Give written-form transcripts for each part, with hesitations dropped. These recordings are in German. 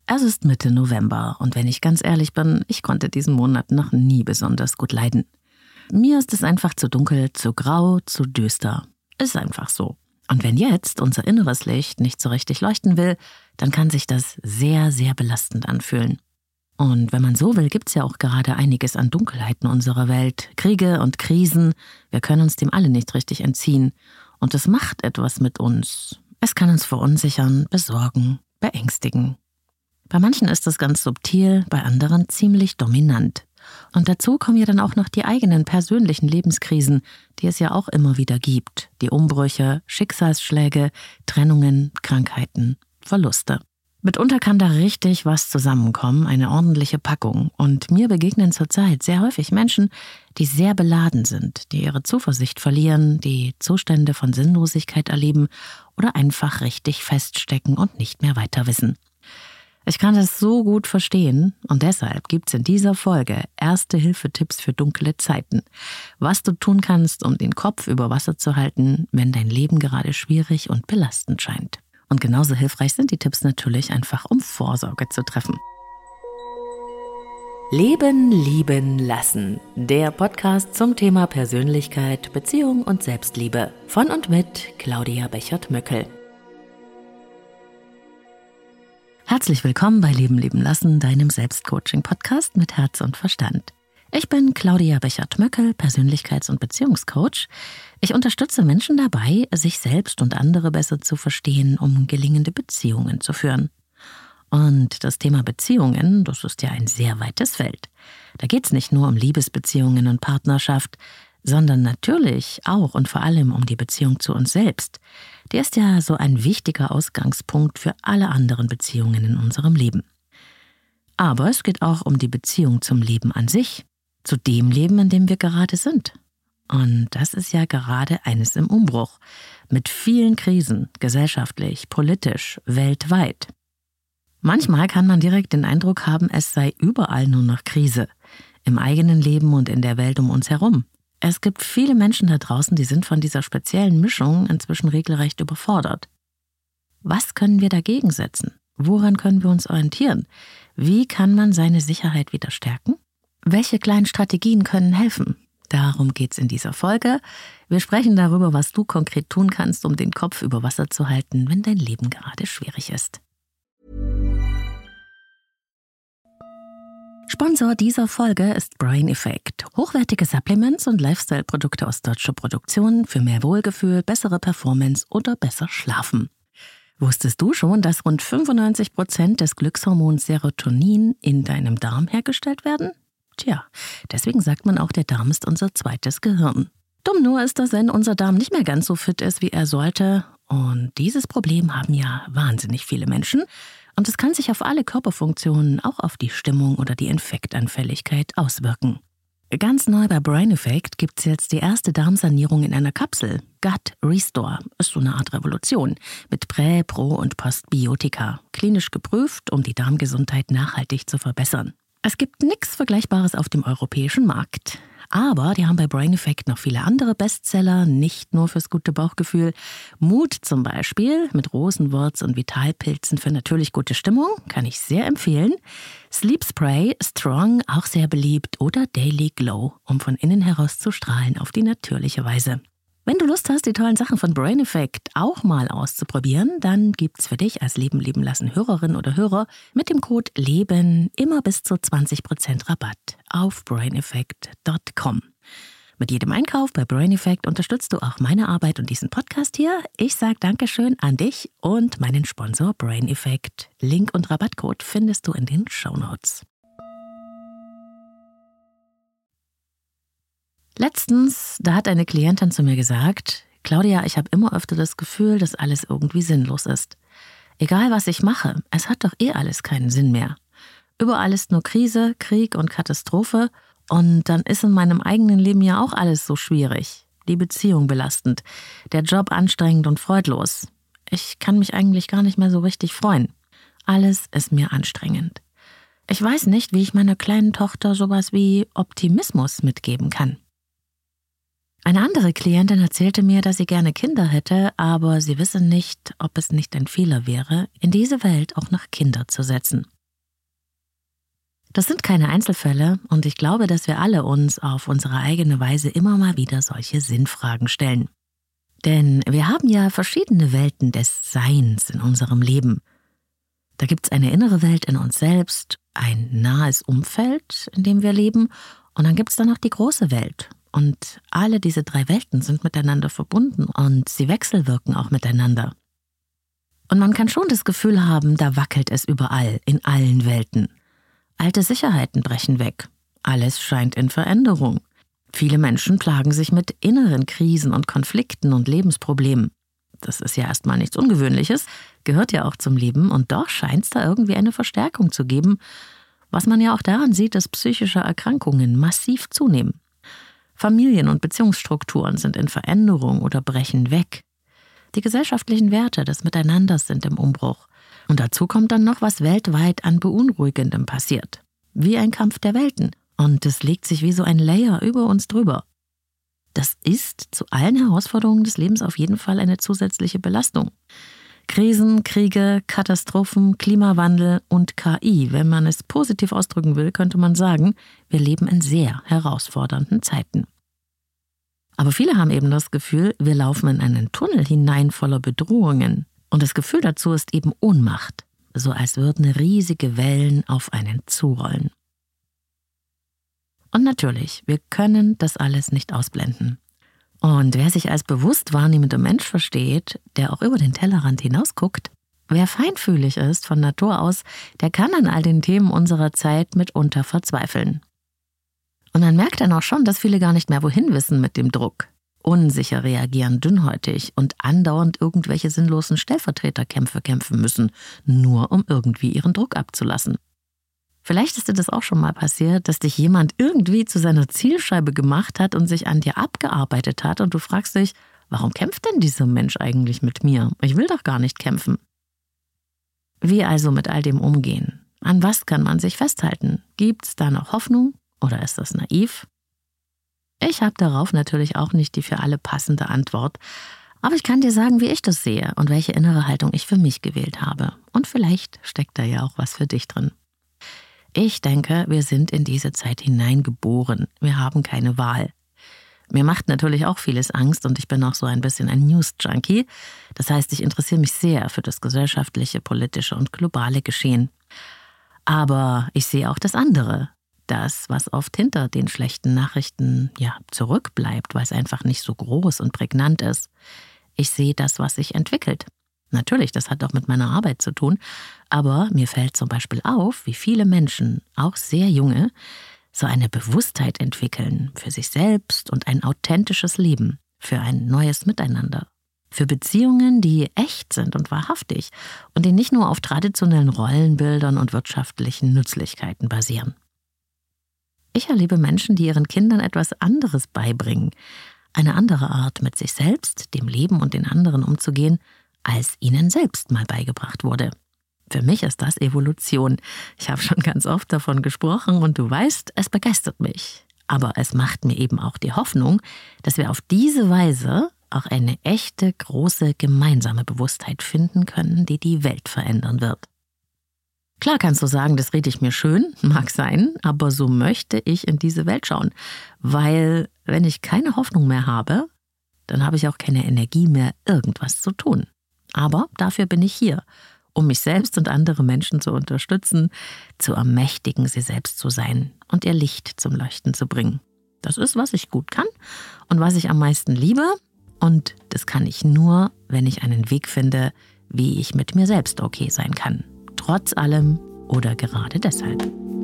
Es ist Mitte November und wenn ich ganz ehrlich bin, ich konnte diesen Monat noch nie besonders gut leiden. Mir ist es einfach zu dunkel, zu grau, zu düster. Ist einfach so. Und wenn jetzt unser inneres Licht nicht so richtig leuchten will, dann kann sich das sehr, sehr belastend anfühlen. Und wenn man so will, gibt's ja auch gerade einiges an Dunkelheiten unserer Welt. Kriege und Krisen, wir können uns dem alle nicht richtig entziehen. Und es macht etwas mit uns. Es kann uns verunsichern, besorgen, beängstigen. Bei manchen ist es ganz subtil, bei anderen ziemlich dominant. Und dazu kommen ja dann auch noch die eigenen persönlichen Lebenskrisen, die es ja auch immer wieder gibt. Die Umbrüche, Schicksalsschläge, Trennungen, Krankheiten, Verluste. Mitunter kann da richtig was zusammenkommen, eine ordentliche Packung. Und mir begegnen zurzeit sehr häufig Menschen, die sehr beladen sind, die ihre Zuversicht verlieren, die Zustände von Sinnlosigkeit erleben oder einfach richtig feststecken und nicht mehr weiter wissen. Ich kann das so gut verstehen und deshalb gibt's in dieser Folge Erste-Hilfe-Tipps für dunkle Zeiten. Was du tun kannst, um den Kopf über Wasser zu halten, wenn dein Leben gerade schwierig und belastend scheint. Und genauso hilfreich sind die Tipps natürlich einfach, um Vorsorge zu treffen. Leben, lieben, lassen. Der Podcast zum Thema Persönlichkeit, Beziehung und Selbstliebe. Von und mit Claudia Bechert-Möckel. Herzlich willkommen bei Leben, leben, lassen, deinem Selbstcoaching-Podcast mit Herz und Verstand. Ich bin Claudia Bechert-Möckel, Persönlichkeits- und Beziehungscoach. Ich unterstütze Menschen dabei, sich selbst und andere besser zu verstehen, um gelingende Beziehungen zu führen. Und das Thema Beziehungen, das ist ja ein sehr weites Feld. Da geht es nicht nur um Liebesbeziehungen und Partnerschaft, sondern natürlich auch und vor allem um die Beziehung zu uns selbst. Die ist ja so ein wichtiger Ausgangspunkt für alle anderen Beziehungen in unserem Leben. Aber es geht auch um die Beziehung zum Leben an sich, zu dem Leben, in dem wir gerade sind. Und das ist ja gerade eines im Umbruch, mit vielen Krisen, gesellschaftlich, politisch, weltweit. Manchmal kann man direkt den Eindruck haben, es sei überall nur noch Krise, im eigenen Leben und in der Welt um uns herum. Es gibt viele Menschen da draußen, die sind von dieser speziellen Mischung inzwischen regelrecht überfordert. Was können wir dagegen setzen? Woran können wir uns orientieren? Wie kann man seine Sicherheit wieder stärken? Welche kleinen Strategien können helfen? Darum geht's in dieser Folge. Wir sprechen darüber, was du konkret tun kannst, um den Kopf über Wasser zu halten, wenn dein Leben gerade schwierig ist. Sponsor dieser Folge ist Brain Effect. Hochwertige Supplements und Lifestyle-Produkte aus deutscher Produktion für mehr Wohlgefühl, bessere Performance oder besser Schlafen. Wusstest du schon, dass rund 95% des Glückshormons Serotonin in deinem Darm hergestellt werden? Tja, deswegen sagt man auch, der Darm ist unser zweites Gehirn. Dumm nur ist das, wenn unser Darm nicht mehr ganz so fit ist, wie er sollte. Und dieses Problem haben ja wahnsinnig viele Menschen. Und es kann sich auf alle Körperfunktionen, auch auf die Stimmung oder die Infektanfälligkeit auswirken. Ganz neu bei Brain Effect gibt's jetzt die erste Darmsanierung in einer Kapsel. Gut Restore ist so eine Art Revolution mit Prä-, Pro- und Postbiotika. Klinisch geprüft, um die Darmgesundheit nachhaltig zu verbessern. Es gibt nichts Vergleichbares auf dem europäischen Markt. Aber die haben bei Brain Effect noch viele andere Bestseller, nicht nur fürs gute Bauchgefühl. Mut zum Beispiel mit Rosenwurz und Vitalpilzen für natürlich gute Stimmung, kann ich sehr empfehlen. Sleep Spray, Strong, auch sehr beliebt. Oder Daily Glow, um von innen heraus zu strahlen auf die natürliche Weise. Wenn du Lust hast, die tollen Sachen von Brain Effect auch mal auszuprobieren, dann gibt's für dich als Leben, leben lassen Hörerin oder Hörer mit dem Code LEBEN immer bis zu 20% Rabatt auf braineffect.com. Mit jedem Einkauf bei Brain Effect unterstützt du auch meine Arbeit und diesen Podcast hier. Ich sage Dankeschön an dich und meinen Sponsor Brain Effect. Link und Rabattcode findest du in den Shownotes. Letztens, da hat eine Klientin zu mir gesagt, Claudia, ich habe immer öfter das Gefühl, dass alles irgendwie sinnlos ist. Egal was ich mache, es hat doch eh alles keinen Sinn mehr. Überall ist nur Krise, Krieg und Katastrophe und dann ist in meinem eigenen Leben ja auch alles so schwierig. Die Beziehung belastend, der Job anstrengend und freudlos. Ich kann mich eigentlich gar nicht mehr so richtig freuen. Alles ist mir anstrengend. Ich weiß nicht, wie ich meiner kleinen Tochter sowas wie Optimismus mitgeben kann. Eine andere Klientin erzählte mir, dass sie gerne Kinder hätte, aber sie wisse nicht, ob es nicht ein Fehler wäre, in diese Welt auch noch Kinder zu setzen. Das sind keine Einzelfälle und ich glaube, dass wir alle uns auf unsere eigene Weise immer mal wieder solche Sinnfragen stellen. Denn wir haben ja verschiedene Welten des Seins in unserem Leben. Da gibt's eine innere Welt in uns selbst, ein nahes Umfeld, in dem wir leben, und dann gibt's da noch die große Welt. Und alle diese 3 Welten sind miteinander verbunden und sie wechselwirken auch miteinander. Und man kann schon das Gefühl haben, da wackelt es überall, in allen Welten. Alte Sicherheiten brechen weg. Alles scheint in Veränderung. Viele Menschen plagen sich mit inneren Krisen und Konflikten und Lebensproblemen. Das ist ja erstmal nichts Ungewöhnliches, gehört ja auch zum Leben, und doch scheint es da irgendwie eine Verstärkung zu geben, was man ja auch daran sieht, dass psychische Erkrankungen massiv zunehmen. Familien- und Beziehungsstrukturen sind in Veränderung oder brechen weg. Die gesellschaftlichen Werte des Miteinanders sind im Umbruch. Und dazu kommt dann noch, was weltweit an Beunruhigendem passiert. Wie ein Kampf der Welten. Und es legt sich wie so ein Layer über uns drüber. Das ist zu allen Herausforderungen des Lebens auf jeden Fall eine zusätzliche Belastung. Krisen, Kriege, Katastrophen, Klimawandel und KI, wenn man es positiv ausdrücken will, könnte man sagen, wir leben in sehr herausfordernden Zeiten. Aber viele haben eben das Gefühl, wir laufen in einen Tunnel hinein voller Bedrohungen. Und das Gefühl dazu ist eben Ohnmacht, so als würden riesige Wellen auf einen zurollen. Und natürlich, wir können das alles nicht ausblenden. Und wer sich als bewusst wahrnehmender Mensch versteht, der auch über den Tellerrand hinausguckt, wer feinfühlig ist von Natur aus, der kann an all den Themen unserer Zeit mitunter verzweifeln. Und dann merkt er auch schon, dass viele gar nicht mehr wohin wissen mit dem Druck. Unsicher reagieren, dünnhäutig und andauernd irgendwelche sinnlosen Stellvertreterkämpfe kämpfen müssen, nur um irgendwie ihren Druck abzulassen. Vielleicht ist dir das auch schon mal passiert, dass dich jemand irgendwie zu seiner Zielscheibe gemacht hat und sich an dir abgearbeitet hat und du fragst dich, warum kämpft denn dieser Mensch eigentlich mit mir? Ich will doch gar nicht kämpfen. Wie also mit all dem umgehen? An was kann man sich festhalten? Gibt's da noch Hoffnung oder ist das naiv? Ich habe darauf natürlich auch nicht die für alle passende Antwort, aber ich kann dir sagen, wie ich das sehe und welche innere Haltung ich für mich gewählt habe. Und vielleicht steckt da ja auch was für dich drin. Ich denke, wir sind in diese Zeit hineingeboren. Wir haben keine Wahl. Mir macht natürlich auch vieles Angst und ich bin auch so ein bisschen ein News-Junkie. Das heißt, ich interessiere mich sehr für das gesellschaftliche, politische und globale Geschehen. Aber ich sehe auch das andere. Das, was oft hinter den schlechten Nachrichten zurückbleibt, weil es einfach nicht so groß und prägnant ist. Ich sehe das, was sich entwickelt. Natürlich, das hat auch mit meiner Arbeit zu tun, aber mir fällt zum Beispiel auf, wie viele Menschen, auch sehr junge, so eine Bewusstheit entwickeln für sich selbst und ein authentisches Leben, für ein neues Miteinander, für Beziehungen, die echt sind und wahrhaftig und die nicht nur auf traditionellen Rollenbildern und wirtschaftlichen Nützlichkeiten basieren. Ich erlebe Menschen, die ihren Kindern etwas anderes beibringen, eine andere Art, mit sich selbst, dem Leben und den anderen umzugehen, als ihnen selbst mal beigebracht wurde. Für mich ist das Evolution. Ich habe schon ganz oft davon gesprochen und du weißt, es begeistert mich. Aber es macht mir eben auch die Hoffnung, dass wir auf diese Weise auch eine echte, große, gemeinsame Bewusstheit finden können, die die Welt verändern wird. Klar kannst du sagen, das rede ich mir schön, mag sein, aber so möchte ich in diese Welt schauen. Weil wenn ich keine Hoffnung mehr habe, dann habe ich auch keine Energie mehr, irgendwas zu tun. Aber dafür bin ich hier, um mich selbst und andere Menschen zu unterstützen, zu ermächtigen, sie selbst zu sein und ihr Licht zum Leuchten zu bringen. Das ist, was ich gut kann und was ich am meisten liebe. Und das kann ich nur, wenn ich einen Weg finde, wie ich mit mir selbst okay sein kann. Trotz allem oder gerade deshalb.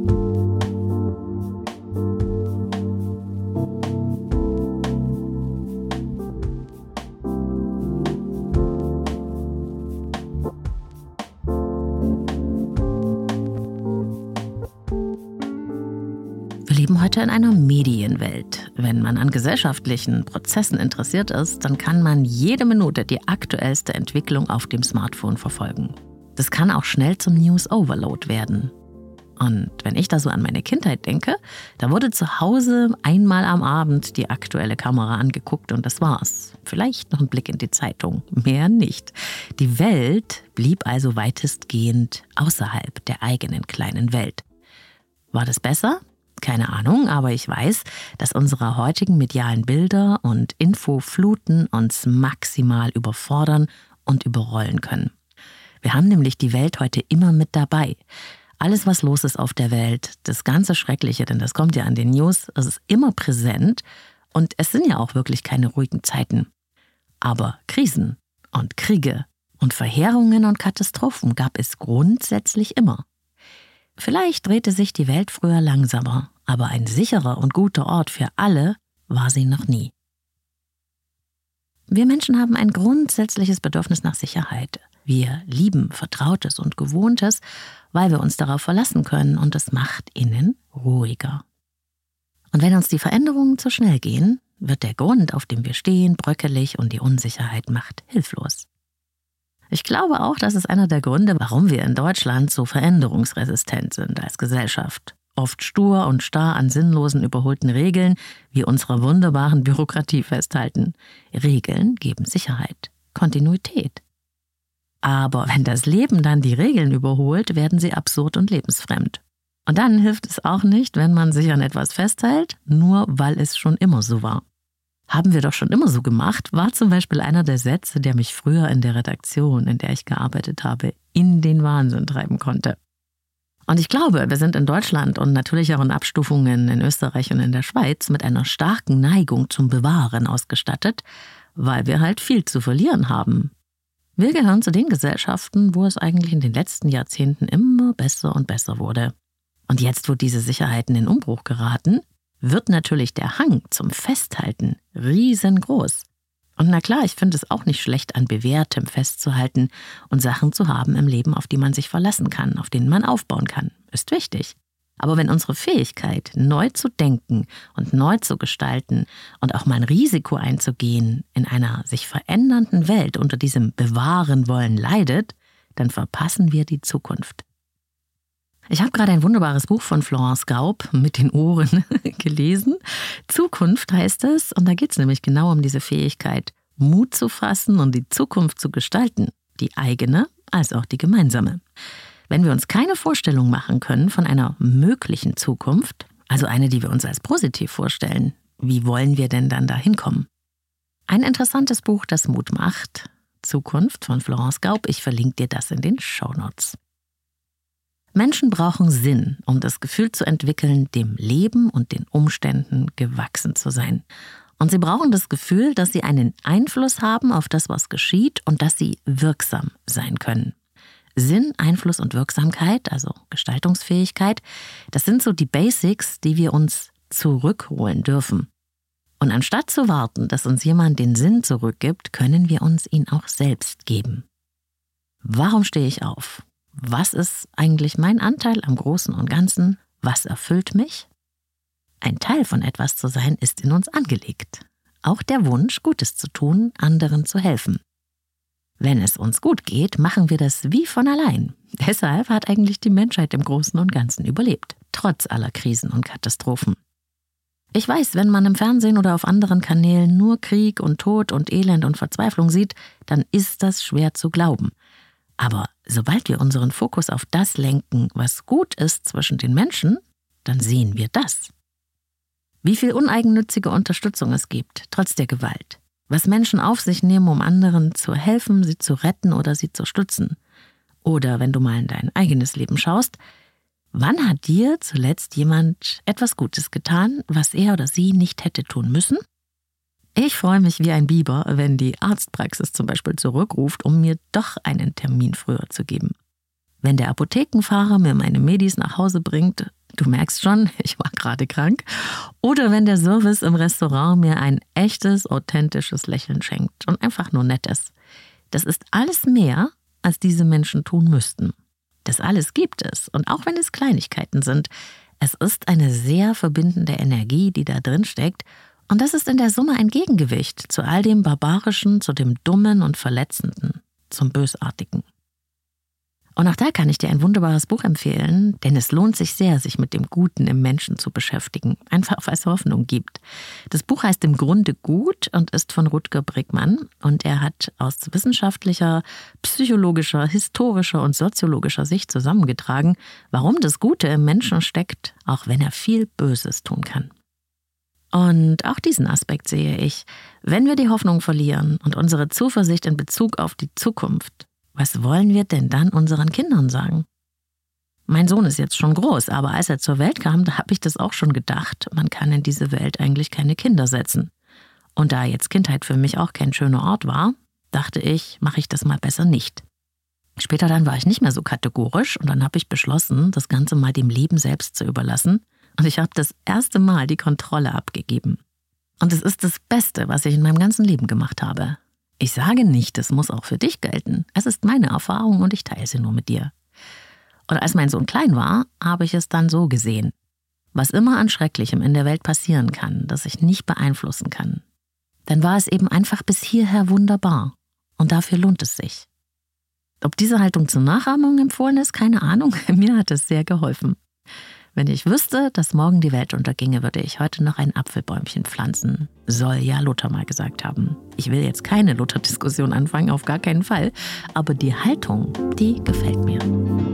Wir leben heute in einer Medienwelt. Wenn man an gesellschaftlichen Prozessen interessiert ist, dann kann man jede Minute die aktuellste Entwicklung auf dem Smartphone verfolgen. Das kann auch schnell zum News-Overload werden. Und wenn ich da so an meine Kindheit denke, da wurde zu Hause einmal am Abend die aktuelle Kamera angeguckt und das war's. Vielleicht noch ein Blick in die Zeitung, mehr nicht. Die Welt blieb also weitestgehend außerhalb der eigenen kleinen Welt. War das besser? Keine Ahnung, aber ich weiß, dass unsere heutigen medialen Bilder und Infofluten uns maximal überfordern und überrollen können. Wir haben nämlich die Welt heute immer mit dabei. Alles, was los ist auf der Welt, das ganze Schreckliche, denn das kommt ja an den News, es ist immer präsent und es sind ja auch wirklich keine ruhigen Zeiten. Aber Krisen und Kriege und Verheerungen und Katastrophen gab es grundsätzlich immer. Vielleicht drehte sich die Welt früher langsamer, aber ein sicherer und guter Ort für alle war sie noch nie. Wir Menschen haben ein grundsätzliches Bedürfnis nach Sicherheit. Wir lieben Vertrautes und Gewohntes, weil wir uns darauf verlassen können und es macht innen ruhiger. Und wenn uns die Veränderungen zu schnell gehen, wird der Grund, auf dem wir stehen, bröckelig und die Unsicherheit macht hilflos. Ich glaube auch, das ist einer der Gründe, warum wir in Deutschland so veränderungsresistent sind als Gesellschaft. Oft stur und starr an sinnlosen, überholten Regeln wie unserer wunderbaren Bürokratie festhalten. Regeln geben Sicherheit, Kontinuität. Aber wenn das Leben dann die Regeln überholt, werden sie absurd und lebensfremd. Und dann hilft es auch nicht, wenn man sich an etwas festhält, nur weil es schon immer so war. Haben wir doch schon immer so gemacht, war zum Beispiel einer der Sätze, der mich früher in der Redaktion, in der ich gearbeitet habe, in den Wahnsinn treiben konnte. Und ich glaube, wir sind in Deutschland und natürlich auch in Abstufungen in Österreich und in der Schweiz mit einer starken Neigung zum Bewahren ausgestattet, weil wir halt viel zu verlieren haben. Wir gehören zu den Gesellschaften, wo es eigentlich in den letzten Jahrzehnten immer besser und besser wurde. Und jetzt, wo diese Sicherheiten in Umbruch geraten, wird natürlich der Hang zum Festhalten riesengroß. Und na klar, ich finde es auch nicht schlecht, an Bewährtem festzuhalten und Sachen zu haben im Leben, auf die man sich verlassen kann, auf denen man aufbauen kann. Ist wichtig. Aber wenn unsere Fähigkeit, neu zu denken und neu zu gestalten und auch mal ein Risiko einzugehen, in einer sich verändernden Welt unter diesem Bewahren wollen leidet, dann verpassen wir die Zukunft. Ich habe gerade ein wunderbares Buch von Florence Gaub mit den Ohren gelesen. Zukunft heißt es, und da geht es nämlich genau um diese Fähigkeit, Mut zu fassen und die Zukunft zu gestalten, die eigene als auch die gemeinsame. Wenn wir uns keine Vorstellung machen können von einer möglichen Zukunft, also eine, die wir uns als positiv vorstellen, wie wollen wir denn dann da hinkommen? Ein interessantes Buch, das Mut macht, Zukunft von Florence Gaub, ich verlinke dir das in den Shownotes. Menschen brauchen Sinn, um das Gefühl zu entwickeln, dem Leben und den Umständen gewachsen zu sein. Und sie brauchen das Gefühl, dass sie einen Einfluss haben auf das, was geschieht und dass sie wirksam sein können. Sinn, Einfluss und Wirksamkeit, also Gestaltungsfähigkeit, das sind so die Basics, die wir uns zurückholen dürfen. Und anstatt zu warten, dass uns jemand den Sinn zurückgibt, können wir uns ihn auch selbst geben. Warum stehe ich auf? Was ist eigentlich mein Anteil am Großen und Ganzen? Was erfüllt mich? Ein Teil von etwas zu sein, ist in uns angelegt. Auch der Wunsch, Gutes zu tun, anderen zu helfen. Wenn es uns gut geht, machen wir das wie von allein. Deshalb hat eigentlich die Menschheit im Großen und Ganzen überlebt, trotz aller Krisen und Katastrophen. Ich weiß, wenn man im Fernsehen oder auf anderen Kanälen nur Krieg und Tod und Elend und Verzweiflung sieht, dann ist das schwer zu glauben. Aber sobald wir unseren Fokus auf das lenken, was gut ist zwischen den Menschen, dann sehen wir das. Wie viel uneigennützige Unterstützung es gibt, trotz der Gewalt. Was Menschen auf sich nehmen, um anderen zu helfen, sie zu retten oder sie zu stützen. Oder wenn du mal in dein eigenes Leben schaust, wann hat dir zuletzt jemand etwas Gutes getan, was er oder sie nicht hätte tun müssen? Ich freue mich wie ein Biber, wenn die Arztpraxis zum Beispiel zurückruft, um mir doch einen Termin früher zu geben. Wenn der Apothekenfahrer mir meine Medis nach Hause bringt, du merkst schon, ich war gerade krank, oder wenn der Service im Restaurant mir ein echtes, authentisches Lächeln schenkt und einfach nur nett ist. Das ist alles mehr, als diese Menschen tun müssten. Das alles gibt es, und auch wenn es Kleinigkeiten sind, es ist eine sehr verbindende Energie, die da drin steckt. Und das ist in der Summe ein Gegengewicht zu all dem Barbarischen, zu dem Dummen und Verletzenden, zum Bösartigen. Und auch da kann ich dir ein wunderbares Buch empfehlen, denn es lohnt sich sehr, sich mit dem Guten im Menschen zu beschäftigen, einfach weil es Hoffnung gibt. Das Buch heißt im Grunde Gut und ist von Rutger Bregmann und er hat aus wissenschaftlicher, psychologischer, historischer und soziologischer Sicht zusammengetragen, warum das Gute im Menschen steckt, auch wenn er viel Böses tun kann. Und auch diesen Aspekt sehe ich, wenn wir die Hoffnung verlieren und unsere Zuversicht in Bezug auf die Zukunft, was wollen wir denn dann unseren Kindern sagen? Mein Sohn ist jetzt schon groß, aber als er zur Welt kam, da habe ich das auch schon gedacht. Man kann in diese Welt eigentlich keine Kinder setzen. Und da jetzt Kindheit für mich auch kein schöner Ort war, dachte ich, mache ich das mal besser nicht. Später dann war ich nicht mehr so kategorisch und dann habe ich beschlossen, das Ganze mal dem Leben selbst zu überlassen. Und ich habe das erste Mal die Kontrolle abgegeben. Und es ist das Beste, was ich in meinem ganzen Leben gemacht habe. Ich sage nicht, es muss auch für dich gelten. Es ist meine Erfahrung und ich teile sie nur mit dir. Und als mein Sohn klein war, habe ich es dann so gesehen. Was immer an Schrecklichem in der Welt passieren kann, das ich nicht beeinflussen kann, dann war es eben einfach bis hierher wunderbar. Und dafür lohnt es sich. Ob diese Haltung zur Nachahmung empfohlen ist, keine Ahnung. Mir hat es sehr geholfen. Wenn ich wüsste, dass morgen die Welt unterginge, würde ich heute noch ein Apfelbäumchen pflanzen. Soll ja Luther mal gesagt haben. Ich will jetzt keine Luther-Diskussion anfangen, auf gar keinen Fall. Aber die Haltung, die gefällt mir.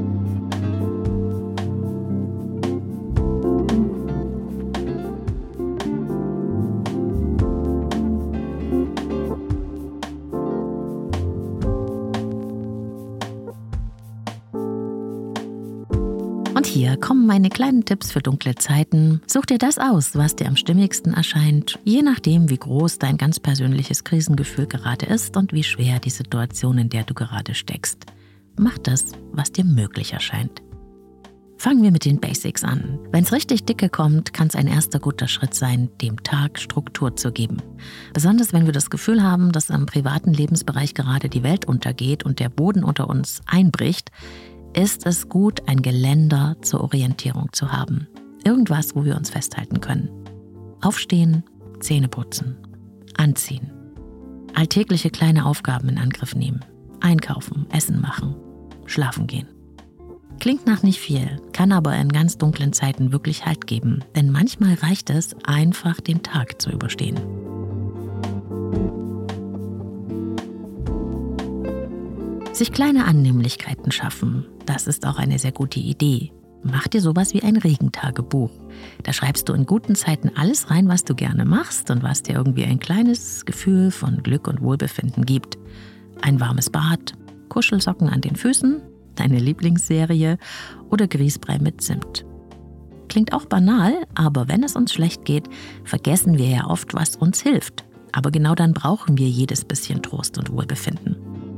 Und hier kommen meine kleinen Tipps für dunkle Zeiten. Such dir das aus, was dir am stimmigsten erscheint, je nachdem, wie groß dein ganz persönliches Krisengefühl gerade ist und wie schwer die Situation, in der du gerade steckst. Mach das, was dir möglich erscheint. Fangen wir mit den Basics an. Wenn es richtig dicke kommt, kann es ein erster guter Schritt sein, dem Tag Struktur zu geben. Besonders wenn wir das Gefühl haben, dass im privaten Lebensbereich gerade die Welt untergeht und der Boden unter uns einbricht, ist es gut, ein Geländer zur Orientierung zu haben. Irgendwas, wo wir uns festhalten können. Aufstehen, Zähne putzen, anziehen. Alltägliche kleine Aufgaben in Angriff nehmen. Einkaufen, Essen machen, schlafen gehen. Klingt nach nicht viel, kann aber in ganz dunklen Zeiten wirklich Halt geben. Denn manchmal reicht es, einfach den Tag zu überstehen. Sich kleine Annehmlichkeiten schaffen, das ist auch eine sehr gute Idee. Mach dir sowas wie ein Regentagebuch. Da schreibst du in guten Zeiten alles rein, was du gerne machst und was dir irgendwie ein kleines Gefühl von Glück und Wohlbefinden gibt. Ein warmes Bad, Kuschelsocken an den Füßen, deine Lieblingsserie oder Grießbrei mit Zimt. Klingt auch banal, aber wenn es uns schlecht geht, vergessen wir ja oft, was uns hilft. Aber genau dann brauchen wir jedes bisschen Trost und Wohlbefinden.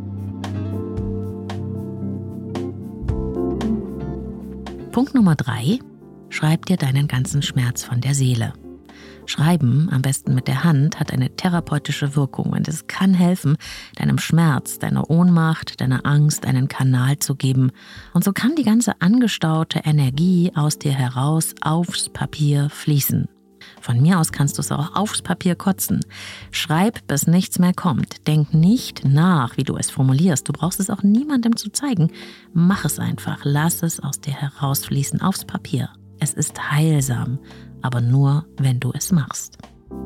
Punkt Nummer 3. Schreib dir deinen ganzen Schmerz von der Seele. Schreiben, am besten mit der Hand, hat eine therapeutische Wirkung und es kann helfen, deinem Schmerz, deiner Ohnmacht, deiner Angst einen Kanal zu geben. Und so kann die ganze angestaute Energie aus dir heraus aufs Papier fließen. Von mir aus kannst du es auch aufs Papier kotzen. Schreib, bis nichts mehr kommt. Denk nicht nach, wie du es formulierst. Du brauchst es auch niemandem zu zeigen. Mach es einfach. Lass es aus dir herausfließen aufs Papier. Es ist heilsam, aber nur, wenn du es machst.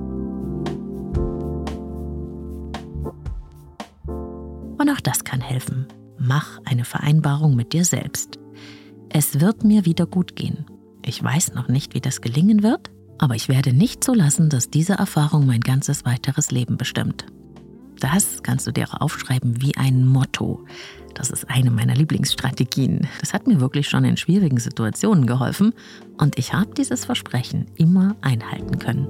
Und auch das kann helfen. Mach eine Vereinbarung mit dir selbst. Es wird mir wieder gut gehen. Ich weiß noch nicht, wie das gelingen wird, aber ich werde nicht zulassen, dass diese Erfahrung mein ganzes weiteres Leben bestimmt. Das kannst du dir auch aufschreiben wie ein Motto. Das ist eine meiner Lieblingsstrategien. Das hat mir wirklich schon in schwierigen Situationen geholfen und ich habe dieses Versprechen immer einhalten können.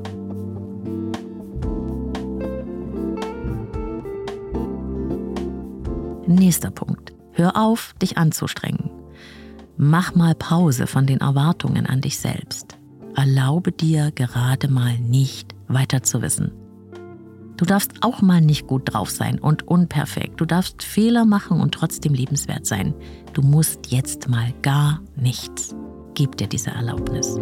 Nächster Punkt. Hör auf, dich anzustrengen. Mach mal Pause von den Erwartungen an dich selbst. Erlaube dir gerade mal nicht weiter zu wissen. Du darfst auch mal nicht gut drauf sein und unperfekt. Du darfst Fehler machen und trotzdem liebenswert sein. Du musst jetzt mal gar nichts. Gib dir diese Erlaubnis.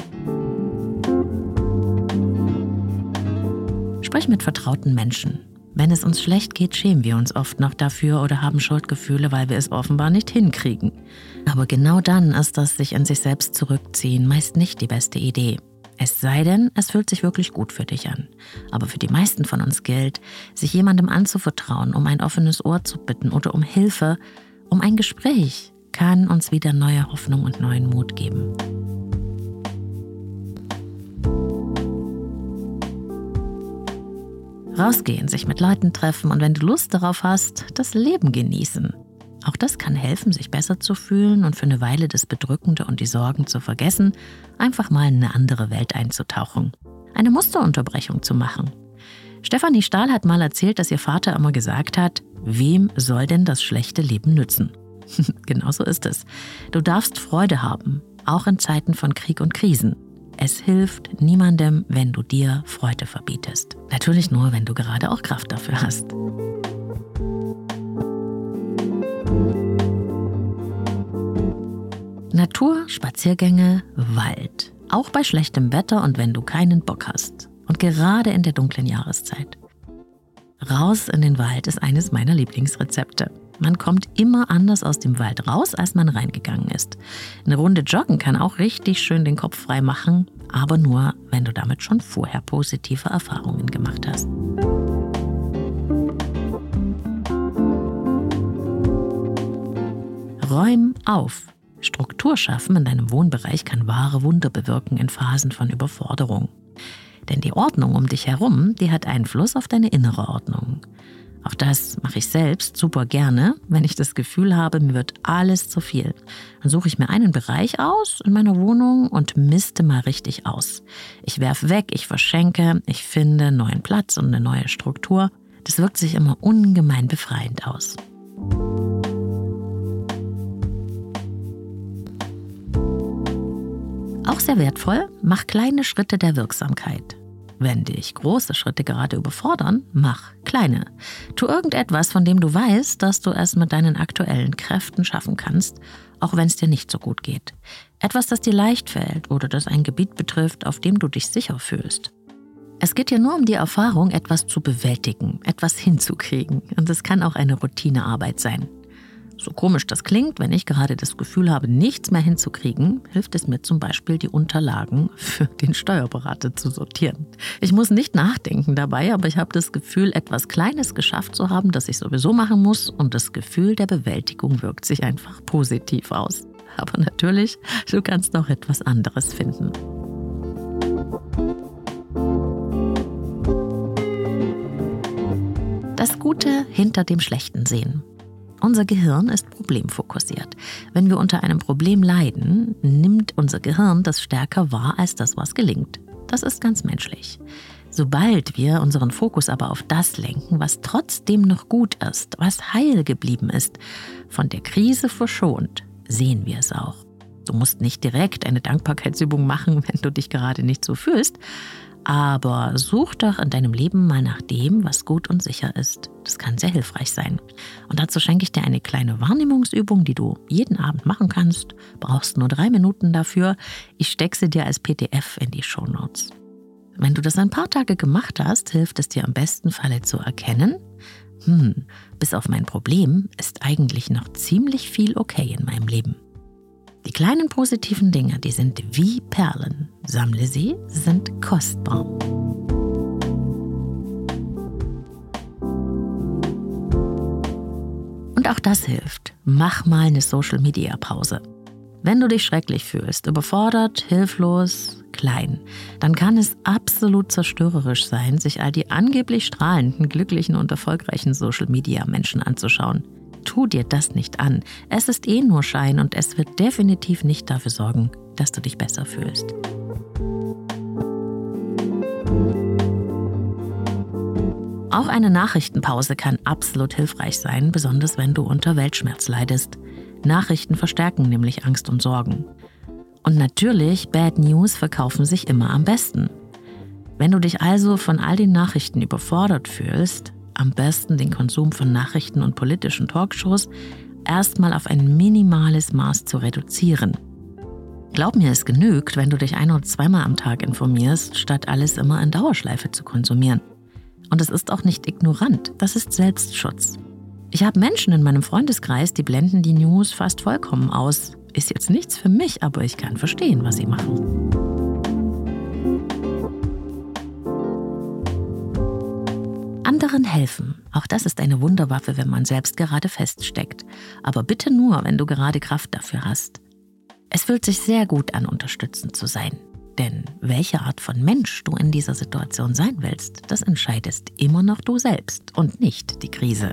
Sprich mit vertrauten Menschen. Wenn es uns schlecht geht, schämen wir uns oft noch dafür oder haben Schuldgefühle, weil wir es offenbar nicht hinkriegen. Aber genau dann ist das sich in sich selbst zurückziehen meist nicht die beste Idee. Es sei denn, es fühlt sich wirklich gut für dich an. Aber für die meisten von uns gilt, sich jemandem anzuvertrauen, um ein offenes Ohr zu bitten oder um Hilfe, um ein Gespräch, kann uns wieder neue Hoffnung und neuen Mut geben. Rausgehen, sich mit Leuten treffen und wenn du Lust darauf hast, das Leben genießen. Auch das kann helfen, sich besser zu fühlen und für eine Weile das Bedrückende und die Sorgen zu vergessen, einfach mal in eine andere Welt einzutauchen. Eine Musterunterbrechung zu machen. Stefanie Stahl hat mal erzählt, dass ihr Vater immer gesagt hat, wem soll denn das schlechte Leben nützen? Genauso ist es. Du darfst Freude haben, auch in Zeiten von Krieg und Krisen. Es hilft niemandem, wenn du dir Freude verbietest. Natürlich nur, wenn du gerade auch Kraft dafür hast. Natur, Spaziergänge, Wald. Auch bei schlechtem Wetter und wenn du keinen Bock hast. Und gerade in der dunklen Jahreszeit. Raus in den Wald ist eines meiner Lieblingsrezepte. Man kommt immer anders aus dem Wald raus, als man reingegangen ist. Eine Runde Joggen kann auch richtig schön den Kopf frei machen, aber nur, wenn du damit schon vorher positive Erfahrungen gemacht hast. Räum auf. Struktur schaffen in deinem Wohnbereich kann wahre Wunder bewirken in Phasen von Überforderung. Denn die Ordnung um dich herum, die hat Einfluss auf deine innere Ordnung. Auch das mache ich selbst super gerne, wenn ich das Gefühl habe, mir wird alles zu viel. Dann suche ich mir einen Bereich aus in meiner Wohnung und miste mal richtig aus. Ich werfe weg, ich verschenke, ich finde neuen Platz und eine neue Struktur. Das wirkt sich immer ungemein befreiend aus. Auch sehr wertvoll, mach kleine Schritte der Wirksamkeit. Wenn dich große Schritte gerade überfordern, mach kleine. Tu irgendetwas, von dem du weißt, dass du es mit deinen aktuellen Kräften schaffen kannst, auch wenn es dir nicht so gut geht. Etwas, das dir leicht fällt oder das ein Gebiet betrifft, auf dem du dich sicher fühlst. Es geht hier nur um die Erfahrung, etwas zu bewältigen, etwas hinzukriegen. Und es kann auch eine Routinearbeit sein. So komisch das klingt, wenn ich gerade das Gefühl habe, nichts mehr hinzukriegen, hilft es mir zum Beispiel, die Unterlagen für den Steuerberater zu sortieren. Ich muss nicht nachdenken dabei, aber ich habe das Gefühl, etwas Kleines geschafft zu haben, das ich sowieso machen muss, und das Gefühl der Bewältigung wirkt sich einfach positiv aus. Aber natürlich, du kannst noch etwas anderes finden. Das Gute hinter dem Schlechten sehen. Unser Gehirn ist problemfokussiert. Wenn wir unter einem Problem leiden, nimmt unser Gehirn das stärker wahr als das, was gelingt. Das ist ganz menschlich. Sobald wir unseren Fokus aber auf das lenken, was trotzdem noch gut ist, was heil geblieben ist, von der Krise verschont, sehen wir es auch. Du musst nicht direkt eine Dankbarkeitsübung machen, wenn du dich gerade nicht so fühlst, aber such doch in deinem Leben mal nach dem, was gut und sicher ist. Das kann sehr hilfreich sein. Und dazu schenke ich dir eine kleine Wahrnehmungsübung, die du jeden Abend machen kannst. Brauchst nur 3 Minuten dafür. Ich stecke sie dir als PDF in die Shownotes. Wenn du das ein paar Tage gemacht hast, hilft es dir im besten Falle zu erkennen, bis auf mein Problem ist eigentlich noch ziemlich viel okay in meinem Leben. Die kleinen positiven Dinge, die sind wie Perlen. Sammle sie, sind kostbar. Und auch das hilft. Mach mal eine Social-Media-Pause. Wenn du dich schrecklich fühlst, überfordert, hilflos, klein, dann kann es absolut zerstörerisch sein, sich all die angeblich strahlenden, glücklichen und erfolgreichen Social-Media-Menschen anzuschauen. Tu dir das nicht an. Es ist nur Schein und es wird definitiv nicht dafür sorgen, dass du dich besser fühlst. Auch eine Nachrichtenpause kann absolut hilfreich sein, besonders wenn du unter Weltschmerz leidest. Nachrichten verstärken nämlich Angst und Sorgen. Und natürlich, Bad News verkaufen sich immer am besten. Wenn du dich also von all den Nachrichten überfordert fühlst, am besten den Konsum von Nachrichten und politischen Talkshows erstmal auf ein minimales Maß zu reduzieren. Glaub mir, es genügt, wenn du dich 1- oder 2-mal am Tag informierst, statt alles immer in Dauerschleife zu konsumieren. Und es ist auch nicht ignorant, das ist Selbstschutz. Ich habe Menschen in meinem Freundeskreis, die blenden die News fast vollkommen aus. Ist jetzt nichts für mich, aber ich kann verstehen, was sie machen. Anderen helfen. Auch das ist eine Wunderwaffe, wenn man selbst gerade feststeckt. Aber bitte nur, wenn du gerade Kraft dafür hast. Es fühlt sich sehr gut an, unterstützend zu sein. Denn welche Art von Mensch du in dieser Situation sein willst, das entscheidest immer noch du selbst und nicht die Krise.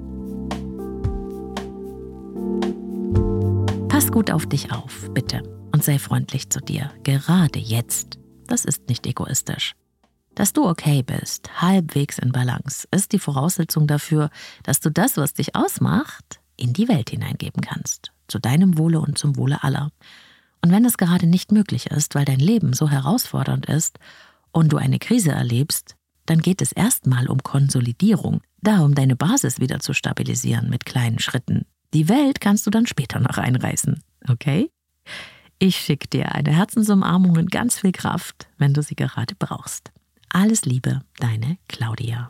Pass gut auf dich auf, bitte, und sei freundlich zu dir, gerade jetzt. Das ist nicht egoistisch. Dass du okay bist, halbwegs in Balance, ist die Voraussetzung dafür, dass du das, was dich ausmacht, in die Welt hineingeben kannst. Zu deinem Wohle und zum Wohle aller. Und wenn es gerade nicht möglich ist, weil dein Leben so herausfordernd ist und du eine Krise erlebst, dann geht es erstmal um Konsolidierung, darum deine Basis wieder zu stabilisieren mit kleinen Schritten. Die Welt kannst du dann später noch einreißen, okay? Ich schicke dir eine Herzensumarmung und ganz viel Kraft, wenn du sie gerade brauchst. Alles Liebe, deine Claudia.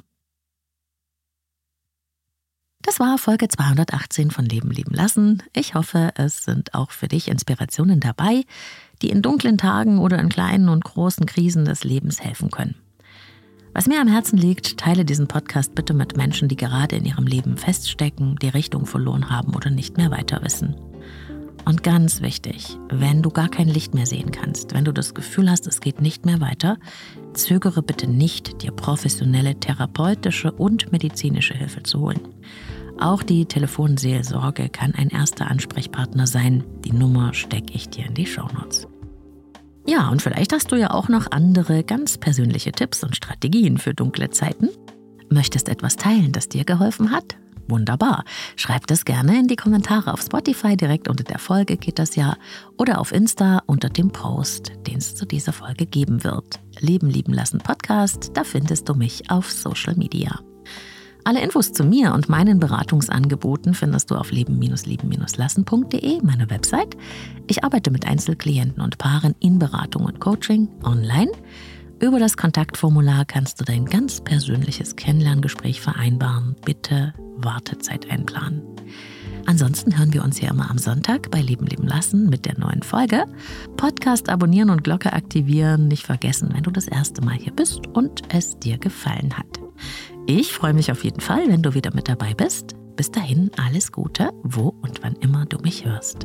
Das war Folge 218 von Leben lieben lassen. Ich hoffe, es sind auch für dich Inspirationen dabei, die in dunklen Tagen oder in kleinen und großen Krisen des Lebens helfen können. Was mir am Herzen liegt, teile diesen Podcast bitte mit Menschen, die gerade in ihrem Leben feststecken, die Richtung verloren haben oder nicht mehr weiter wissen. Und ganz wichtig, wenn du gar kein Licht mehr sehen kannst, wenn du das Gefühl hast, es geht nicht mehr weiter, zögere bitte nicht, dir professionelle therapeutische und medizinische Hilfe zu holen. Auch die Telefonseelsorge kann ein erster Ansprechpartner sein. Die Nummer stecke ich dir in die Shownotes. Ja, und vielleicht hast du ja auch noch andere ganz persönliche Tipps und Strategien für dunkle Zeiten. Möchtest etwas teilen, das dir geholfen hat? Wunderbar. Schreib das gerne in die Kommentare auf Spotify, direkt unter der Folge geht das ja, oder auf Insta unter dem Post, den es zu dieser Folge geben wird. Leben lieben lassen Podcast, da findest du mich auf Social Media. Alle Infos zu mir und meinen Beratungsangeboten findest du auf leben-lieben-lassen.de, meiner Website. Ich arbeite mit Einzelklienten und Paaren in Beratung und Coaching online. Über das Kontaktformular kannst du dein ganz persönliches Kennenlerngespräch vereinbaren. Bitte Wartezeit einplanen. Ansonsten hören wir uns hier immer am Sonntag bei Leben lieben lassen mit der neuen Folge. Podcast abonnieren und Glocke aktivieren nicht vergessen, wenn du das erste Mal hier bist und es dir gefallen hat. Ich freue mich auf jeden Fall, wenn du wieder mit dabei bist. Bis dahin alles Gute, wo und wann immer du mich hörst.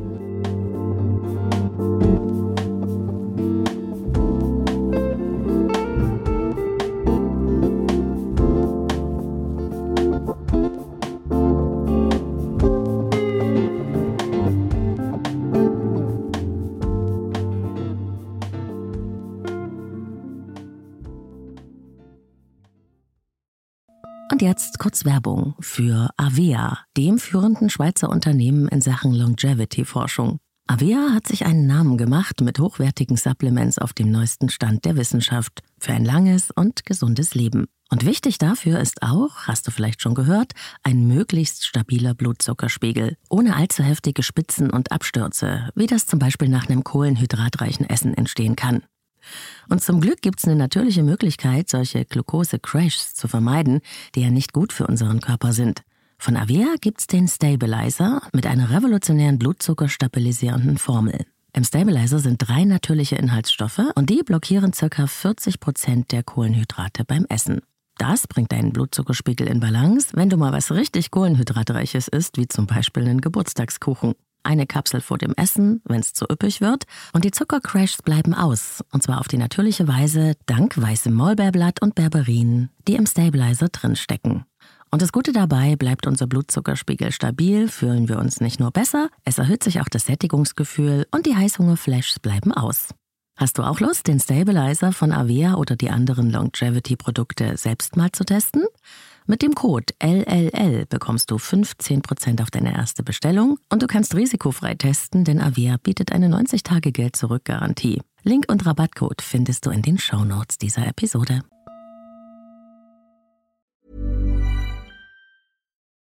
Und jetzt kurz Werbung für Avea, dem führenden Schweizer Unternehmen in Sachen Longevity-Forschung. Avea hat sich einen Namen gemacht mit hochwertigen Supplements auf dem neuesten Stand der Wissenschaft für ein langes und gesundes Leben. Und wichtig dafür ist auch, hast du vielleicht schon gehört, ein möglichst stabiler Blutzuckerspiegel, ohne allzu heftige Spitzen und Abstürze, wie das zum Beispiel nach einem kohlenhydratreichen Essen entstehen kann. Und zum Glück gibt es eine natürliche Möglichkeit, solche Glucose-Crashs zu vermeiden, die ja nicht gut für unseren Körper sind. Von Avea gibt's den Stabilizer mit einer revolutionären blutzuckerstabilisierenden Formel. Im Stabilizer sind 3 natürliche Inhaltsstoffe und die blockieren ca. 40% der Kohlenhydrate beim Essen. Das bringt deinen Blutzuckerspiegel in Balance, wenn du mal was richtig Kohlenhydratreiches isst, wie zum Beispiel einen Geburtstagskuchen. Eine Kapsel vor dem Essen, wenn es zu üppig wird, und die Zuckercrashs bleiben aus. Und zwar auf die natürliche Weise dank weißem Maulbeerblatt und Berberin, die im Stabilizer drinstecken. Und das Gute dabei, bleibt unser Blutzuckerspiegel stabil, fühlen wir uns nicht nur besser, es erhöht sich auch das Sättigungsgefühl und die Heißhungerflashs bleiben aus. Hast du auch Lust, den Stabilizer von Avea oder die anderen Longevity-Produkte selbst mal zu testen? Mit dem Code LLL bekommst du 15% auf deine erste Bestellung und du kannst risikofrei testen, denn Avea bietet eine 90-Tage-Geld-Zurück-Garantie. Link und Rabattcode findest du in den Shownotes dieser Episode.